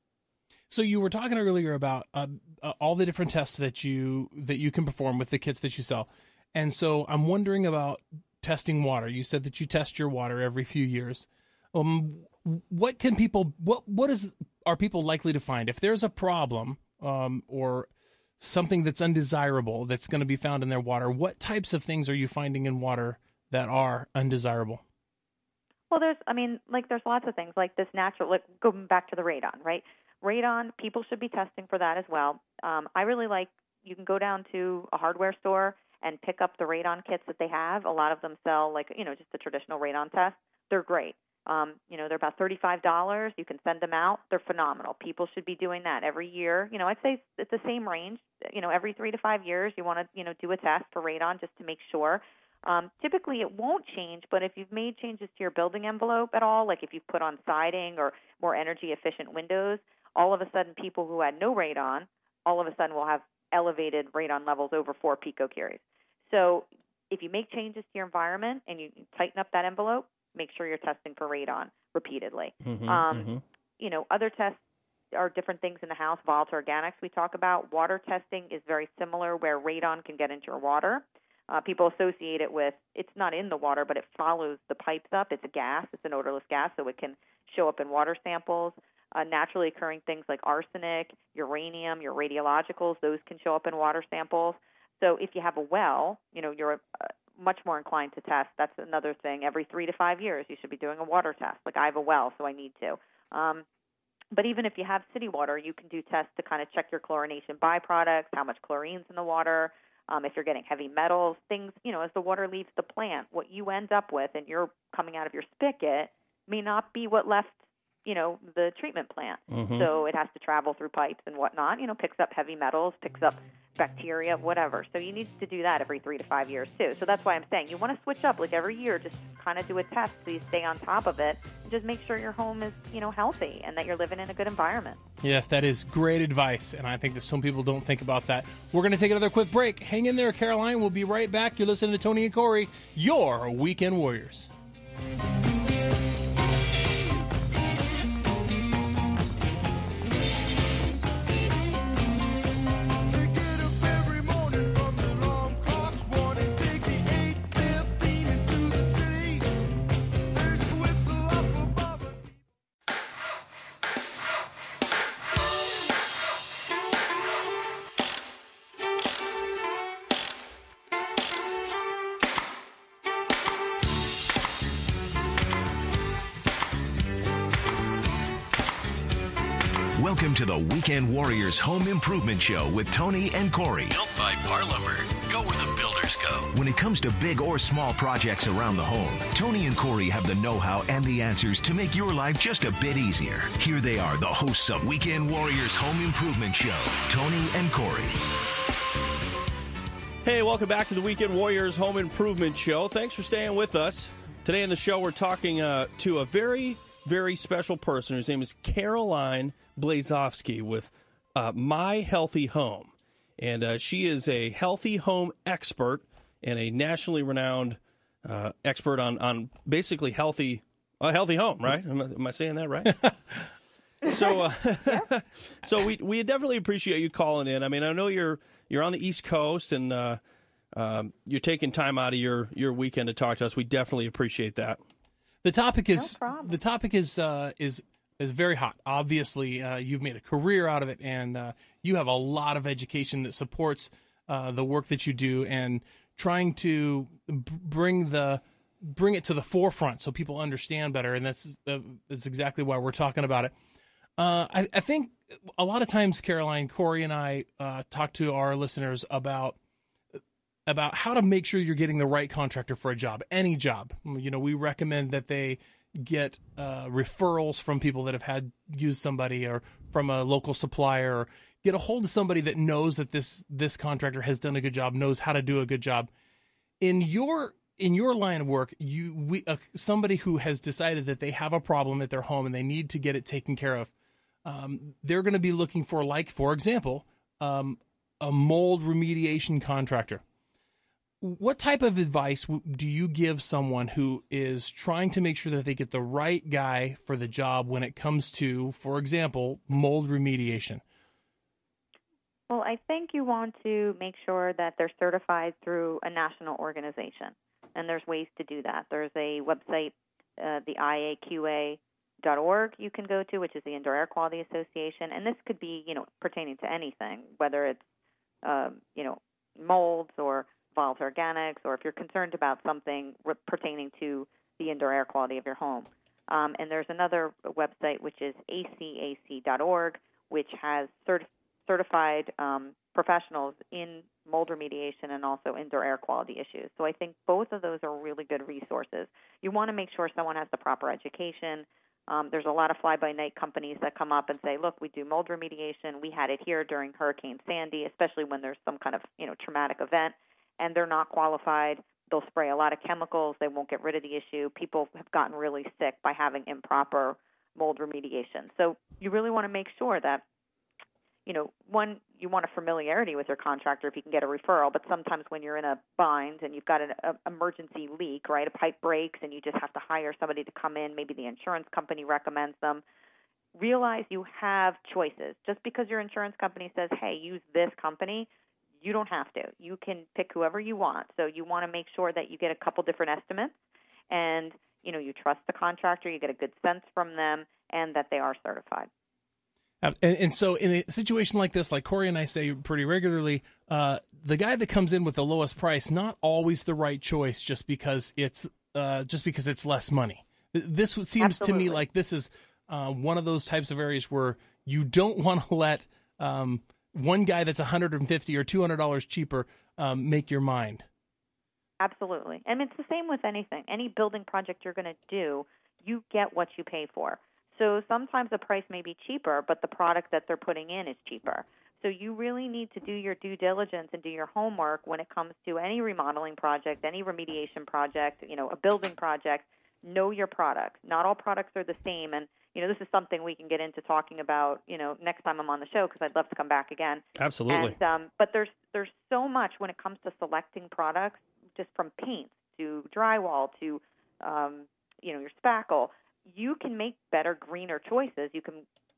So you were talking earlier about uh, uh, all the different tests that you that you can perform with the kits that you sell. And so I'm wondering about testing water. You said that you test your water every few years. Um, what can people, what, what is, are people likely to find? If there's a problem um, or something that's undesirable that's going to be found in their water, what types of things are you finding in water that are undesirable? Well, there's, I mean, like there's lots of things like this natural, like going back to the radon, right? Radon, people should be testing for that as well. Um, I really like, you can go down to a hardware store and pick up the radon kits that they have. A lot of them sell like, you know, just a traditional radon test. They're great. Um, you know, they're about thirty-five dollars. You can send them out. They're phenomenal. People should be doing that every year. You know, I'd say it's the same range. You know, every three to five years you want to, you know, do a test for radon just to make sure. Um, typically it won't change, but if you've made changes to your building envelope at all, like if you've put on siding or more energy efficient windows, all of a sudden people who had no radon, all of a sudden will have elevated radon levels over four picocuries. So if you make changes to your environment and you tighten up that envelope, make sure you're testing for radon repeatedly. Mm-hmm, um, mm-hmm. You know, other tests are different things in the house. Volatile organics we talk about. Water testing is very similar where radon can get into your water. Uh, people associate it with, it's not in the water, but it follows the pipes up. It's a gas. It's an odorless gas, so it can show up in water samples. Uh, naturally occurring things like arsenic, uranium, your radiologicals, those can show up in water samples. So if you have a well, you know, you're uh, much more inclined to test. That's another thing. Every three to five years, you should be doing a water test. Like I have a well, so I need to. Um, but even if you have city water, you can do tests to kind of check your chlorination byproducts, how much chlorine's in the water, um, if you're getting heavy metals, things, you know, as the water leaves the plant, what you end up with and you're coming out of your spigot may not be what left, you know, the treatment plant. Mm-hmm. So it has to travel through pipes and whatnot, you know, picks up heavy metals, picks up bacteria, whatever. So you need to do that every three to five years too. So that's why I'm saying you want to switch up like every year, just kind of do a test so you stay on top of it and just make sure your home is, you know, healthy and that you're living in a good environment. Yes, that is great advice, and I think that some people don't think about that. We're going to take another quick break. Hang in there, Caroline. We'll be right back. You're listening to Tony and Corey, your Weekend Warriors. Welcome to the Weekend Warriors Home Improvement Show with Tony and Corey. Built by Par Lumber. Go where the builders go. When it comes to big or small projects around the home, Tony and Corey have the know-how and the answers to make your life just a bit easier. Here they are, the hosts of Weekend Warriors Home Improvement Show, Tony and Corey. Hey, welcome back to the Weekend Warriors Home Improvement Show. Thanks for staying with us. Today on the show, we're talking uh, to a very, very special person. His name is Caroline Blazovsky with uh, My Healthy Home. And uh, she is a healthy home expert and a nationally renowned uh, expert on, on basically healthy a healthy home, right? Am I, am I saying that right? so uh, so we we definitely appreciate you calling in. I mean, I know you're you're on the East Coast and uh, um, you're taking time out of your, your weekend to talk to us. We definitely appreciate that. The topic is No problem. the topic is uh, is is very hot. Obviously, uh, you've made a career out of it, and uh, you have a lot of education that supports uh, the work that you do, and trying to b- bring the bring it to the forefront so people understand better. And that's uh, that's exactly why we're talking about it. Uh, I, I think a lot of times, Caroline, Corey, and I uh, talk to our listeners about about how to make sure you're getting the right contractor for a job, any job. You know, we recommend that they get uh, referrals from people that have had used somebody, or from a local supplier, or get a hold of somebody that knows that this this contractor has done a good job, knows how to do a good job. In your in your line of work, you we uh, somebody who has decided that they have a problem at their home and they need to get it taken care of. Um, they're going to be looking for, like, for example, um, a mold remediation contractor. What type of advice w- do you give someone who is trying to make sure that they get the right guy for the job when it comes to, for example, mold remediation? Well, I think you want to make sure that they're certified through a national organization, and there's ways to do that. There's a website, uh, the I A Q A dot org you can go to, which is the Indoor Air Quality Association, and this could be, you know, pertaining to anything, whether it's, um, you know, molds or volatile organics, or if you're concerned about something re- pertaining to the indoor air quality of your home. Um, and there's another website, which is A C A C dot org, which has cert- certified um, professionals in mold remediation and also indoor air quality issues. So I think both of those are really good resources. You want to make sure someone has the proper education. Um, there's a lot of fly-by-night companies that come up and say, look, we do mold remediation. We had it here during Hurricane Sandy, especially when there's some kind of, you know, traumatic event, and they're not qualified. They'll spray a lot of chemicals. They won't get rid of the issue. People have gotten really sick by having improper mold remediation. So you really want to make sure that, you know, one, you want a familiarity with your contractor if you can get a referral, but sometimes when you're in a bind and you've got an a, emergency leak, right, a pipe breaks and you just have to hire somebody to come in, maybe the insurance company recommends them, realize you have choices. Just because your insurance company says, hey, use this company, you don't have to. You can pick whoever you want. So you want to make sure that you get a couple different estimates and, you know, you trust the contractor, you get a good sense from them, and that they are certified. And, and so in a situation like this, like Corey and I say pretty regularly, uh, the guy that comes in with the lowest price, not always the right choice just because it's uh, just because it's less money. This seems Absolutely. to me like this is uh, one of those types of areas where you don't want to let um, one guy that's one hundred fifty dollars or two hundred dollars cheaper um, make your mind. Absolutely. And it's the same with anything. Any building project you're going to do, you get what you pay for. So sometimes the price may be cheaper, but the product that they're putting in is cheaper. So you really need to do your due diligence and do your homework when it comes to any remodeling project, any remediation project, you know, a building project. Know your product. Not all products are the same. And, you know, this is something we can get into talking about, you know, next time I'm on the show, because I'd love to come back again. Absolutely. And, um, but there's there's so much when it comes to selecting products, just from paints to drywall to, um, you know, your spackle. You can make better, greener choices. You can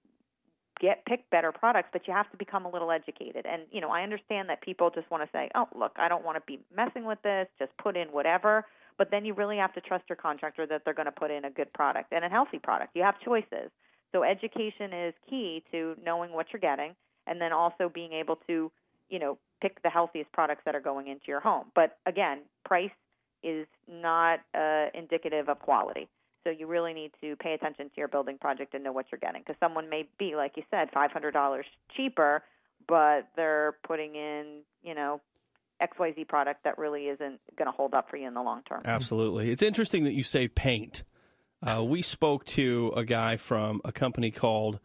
get pick better products, but you have to become a little educated. And, you know, I understand that people just want to say, oh, look, I don't want to be messing with this, just put in whatever. But then you really have to trust your contractor that they're going to put in a good product and a healthy product. You have choices. So education is key to knowing what you're getting, and then also being able to, you know, pick the healthiest products that are going into your home. But, again, price is not uh, indicative of quality. So you really need to pay attention to your building project and know what you're getting, because someone may be, like you said, five hundred dollars cheaper, but they're putting in, you know, X Y Z product that really isn't going to hold up for you in the long term. Absolutely. It's interesting that you say paint. Uh, we spoke to a guy from a company called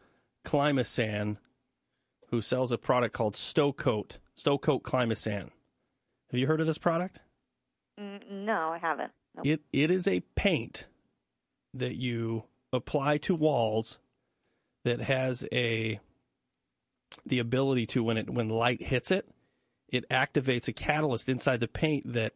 Climasan who sells a product called Stow Coat, Stow Coat Climasan. Have you heard of this product? Mm, no, I haven't. Nope. It It is a paint that you apply to walls that has a the ability to, when it when light hits it, it activates a catalyst inside the paint that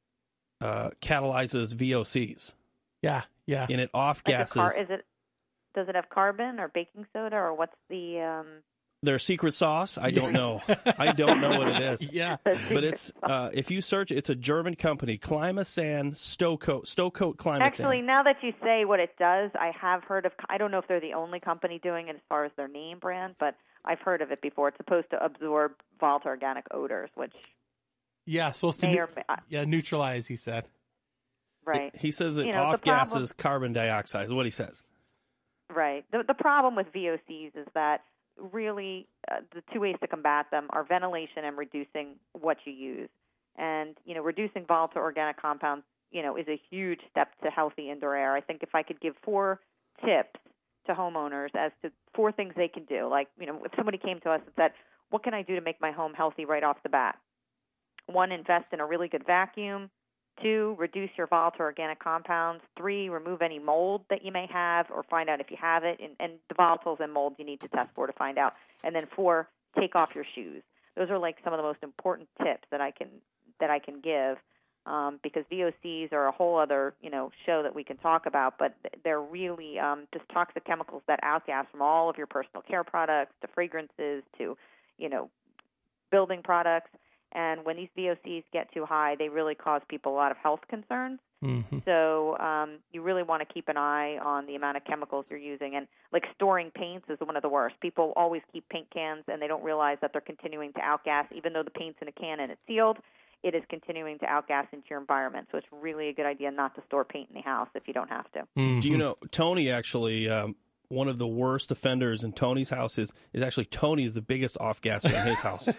uh, catalyzes V O Cs. Yeah, yeah. And it off Like a gases. car, is it? Does it have carbon or baking soda, or what's the? Um... Their secret sauce? I don't know. I don't know what it is. Yeah. But it's uh, if you search, it's a German company, Climasan Stow-Coat, Stow-Coat Climasan. Actually, now that you say what it does, I have heard of. I don't know if they're the only company doing it as far as their name brand, but I've heard of it before. It's supposed to absorb volatile organic odors, which Yeah, supposed to may neu- or may, uh, yeah neutralize. He said. right. He says it You know, off the problem- gases carbon dioxide is what he says. Right. The the problem with V O Cs is that really uh, the two ways to combat them are ventilation and reducing what you use. And, you know, reducing volatile organic compounds, you know, is a huge step to healthy indoor air. I think if I could give four tips to homeowners as to four things they can do, like, you know, if somebody came to us and said, what can I do to make my home healthy right off the bat? One, invest in a really good vacuum. Two, reduce your volatile organic compounds. Three, remove any mold that you may have or find out if you have it. And, and the volatiles and mold you need to test for to find out. And then four, take off your shoes. Those are like some of the most important tips that I can that I can give um, because V O Cs are a whole other, you know, show that we can talk about. But they're really um, just toxic chemicals that outgas from all of your personal care products to fragrances to, you know, building products. And when these V O Cs get too high, they really cause people a lot of health concerns. Mm-hmm. So um, you really want to keep an eye on the amount of chemicals you're using. And like storing paints is one of the worst. People always keep paint cans, and they don't realize that they're continuing to outgas. Even though the paint's in a can and it's sealed, it is continuing to outgas into your environment. So it's really a good idea not to store paint in the house if you don't have to. Mm-hmm. Do you know, Tony actually, um, one of the worst offenders in Tony's house is, is actually Tony's the biggest off-gasser in his house.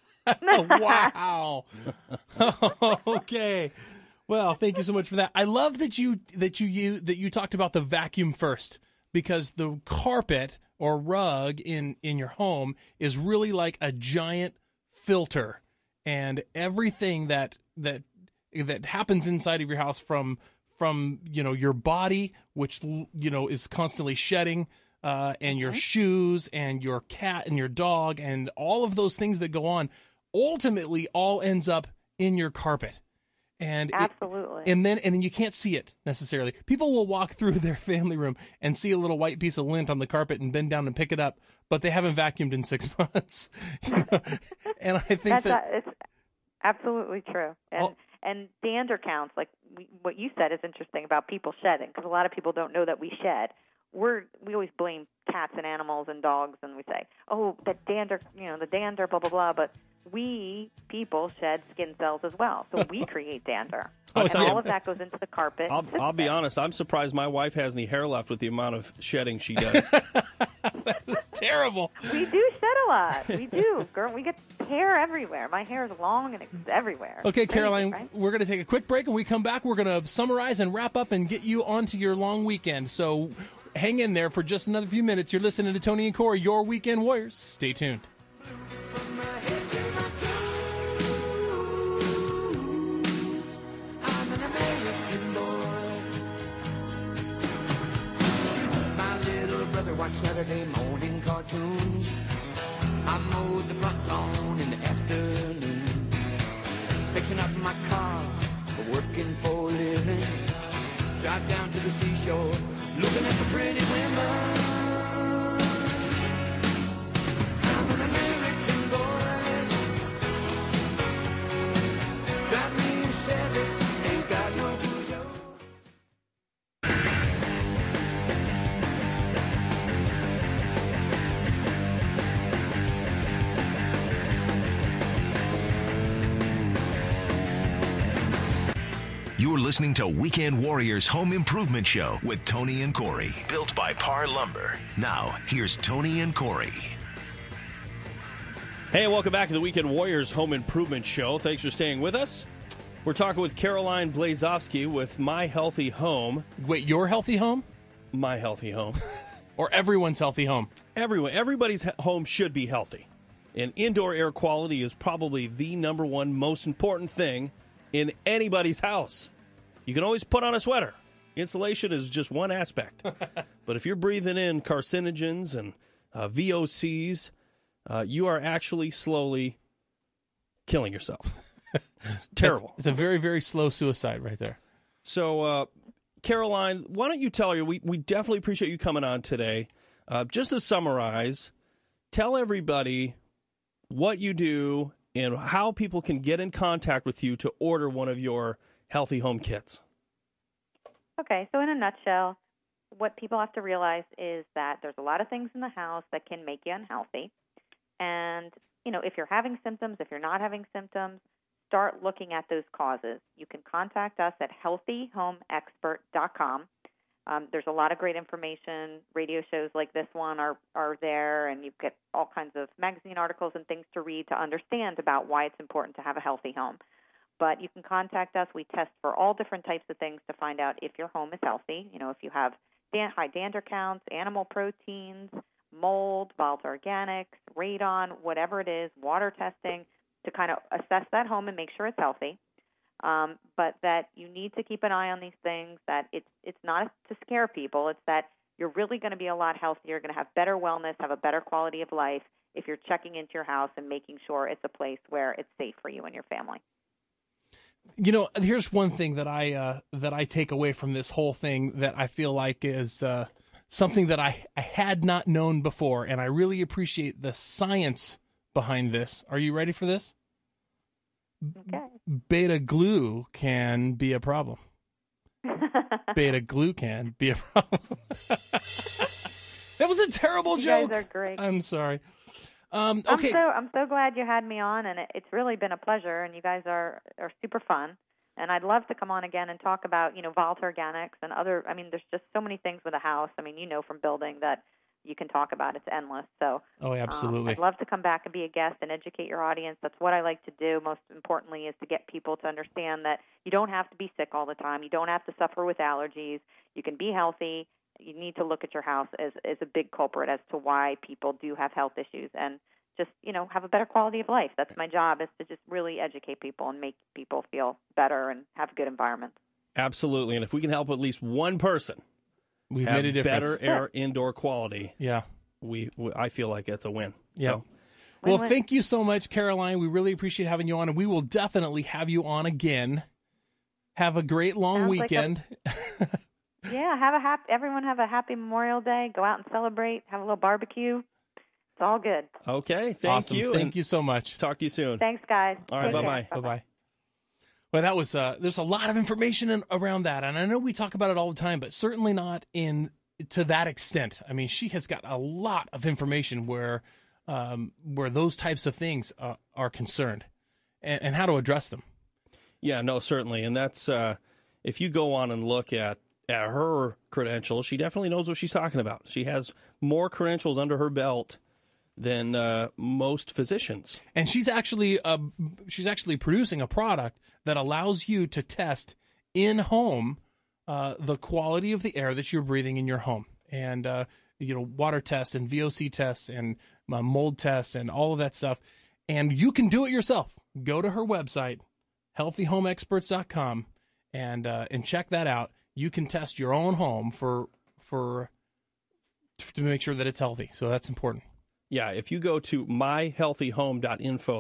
Wow. Okay. Well, thank you so much for that. I love that you that you, you that you talked about the vacuum first, because the carpet or rug in in your home is really like a giant filter, and everything that that that happens inside of your house from from you know your body, which you know is constantly shedding, uh, and your shoes and your cat and your dog and all of those things that go on, ultimately all ends up in your carpet. And Absolutely. It, and then and then you can't see it necessarily. People will walk through their family room and see a little white piece of lint on the carpet and bend down and pick it up, but they haven't vacuumed in six months. You know? And I think That's that a, it's absolutely true. And Oh. and dander counts, like we, what you said is interesting about people shedding, because a lot of people don't know that we shed. We're we always blame cats and animals and dogs, and we say, oh, the dander, you know, the dander, blah blah blah. But we people shed skin cells as well, so we create dander, Oh, and tell you, all of that goes into the carpet. I'll, and sits I'll be there. honest, I'm surprised my wife has any hair left with the amount of shedding she does. it's terrible. We do shed a lot. We do, girl. We get hair everywhere. My hair is long and it's everywhere. Okay, Crazy, Caroline, right? we're going to take a quick break, and when we come back, we're going to summarize and wrap up and get you onto your long weekend. So hang in there for just another few minutes. You're listening to Tony and Corey, your Weekend Warriors. Stay tuned. From my head to my toes, I'm an American boy. My little brother watched Saturday morning cartoons. I mowed the front lawn in the afternoon, fixing up my car, working for a living. Drive down to the seashore, looking at the pretty women. I'm an American boy. Drive me a Chevy, ain't got no Peugeot. You're listening to Weekend Warriors Home Improvement Show with Tony and Corey. Built by Par Lumber. Now, here's Tony and Corey. Hey, welcome back to the Weekend Warriors Home Improvement Show. Thanks for staying with us. We're talking with Caroline Blazovsky with My Healthy Home. Wait, your healthy home My Healthy Home. or everyone's healthy home? Everyone, everybody's he- home should be healthy. And indoor air quality is probably the number one most important thing in anybody's house. You can always put on a sweater. Insulation is just one aspect. But if you're breathing in carcinogens and uh, V O Cs, uh, you are actually slowly killing yourself. It's terrible. It's, it's a very, very slow suicide right there. So, uh, Caroline, why don't you tell her, we, we definitely appreciate you coming on today. Uh, just to summarize, tell everybody what you do and how people can get in contact with you to order one of your Healthy Home Kits. Okay, so in a nutshell, what people have to realize is that there's a lot of things in the house that can make you unhealthy. And, you know, if you're having symptoms, if you're not having symptoms, start looking at those causes. You can contact us at healthy home expert dot com. Um, there's a lot of great information. Radio shows like this one are, are there, and you get all kinds of magazine articles and things to read to understand about why it's important to have a healthy home. But you can contact us. We test for all different types of things to find out if your home is healthy. You know, if you have dan- high dander counts, animal proteins, mold, volatile organics, radon, whatever it is, water testing, to kind of assess that home and make sure it's healthy. Um, but that you need to keep an eye on these things, that it's it's not to scare people. It's that you're really going to be a lot healthier, you're going to have better wellness, have a better quality of life if you're checking into your house and making sure it's a place where it's safe for you and your family. You know, here's one thing that I uh, that I take away from this whole thing that I feel like is uh, something that I, I had not known before, and I really appreciate the science behind this. Are you ready for this? Okay. Beta glue can be a problem. Beta glue can be a problem. That was a terrible you joke. You guys are great. I'm sorry. Um, okay. I'm so I'm so glad you had me on, and it, it's really been a pleasure. And you guys are, are super fun. And I'd love to come on again and talk about, you know, volatile organics and other. I mean, there's just so many things with a house. I mean, you know, from building that you can talk about. It's endless. So, oh, absolutely. Um, I'd love to come back and be a guest and educate your audience. That's what I like to do. Most importantly, is to get people to understand that you don't have to be sick all the time. You don't have to suffer with allergies. You can be healthy. You need to look at your house as, as a big culprit as to why people do have health issues, and just, you know, have a better quality of life. That's my job, is to just really educate people and make people feel better and have good environments. Absolutely. And if we can help at least one person We've have made a difference. better air indoor quality, yeah, we, we I feel like it's a win. Yeah. So. Well, thank you so much, Caroline. We really appreciate having you on, and we will definitely have you on again. Have a great long Sounds weekend. Like a, yeah, have a happy. Everyone have a happy Memorial Day. Go out and celebrate. Have a little barbecue. It's all good. Okay, thank awesome. you. Thank you so much. Talk to you soon. Thanks, guys. All right, Take bye-bye. care. Bye-bye. Well, that was, uh, there's a lot of information in, around that, and I know we talk about it all the time, but certainly not in to that extent. I mean, she has got a lot of information where um, where those types of things uh, are concerned, and, and how to address them. Yeah, no, certainly. And that's, uh, if you go on and look at, at her credentials, she definitely knows what she's talking about. She has more credentials under her belt than uh, most physicians. And she's actually uh, she's actually producing a product that allows you to test in-home uh, the quality of the air that you're breathing in your home. And, uh, you know, water tests and V O C tests and uh, mold tests and all of that stuff. And you can do it yourself. Go to her website, healthy home experts dot com, and uh, and check that out. You can test your own home for for to make sure that it's healthy. So that's important. Yeah, if you go to my healthy home dot info,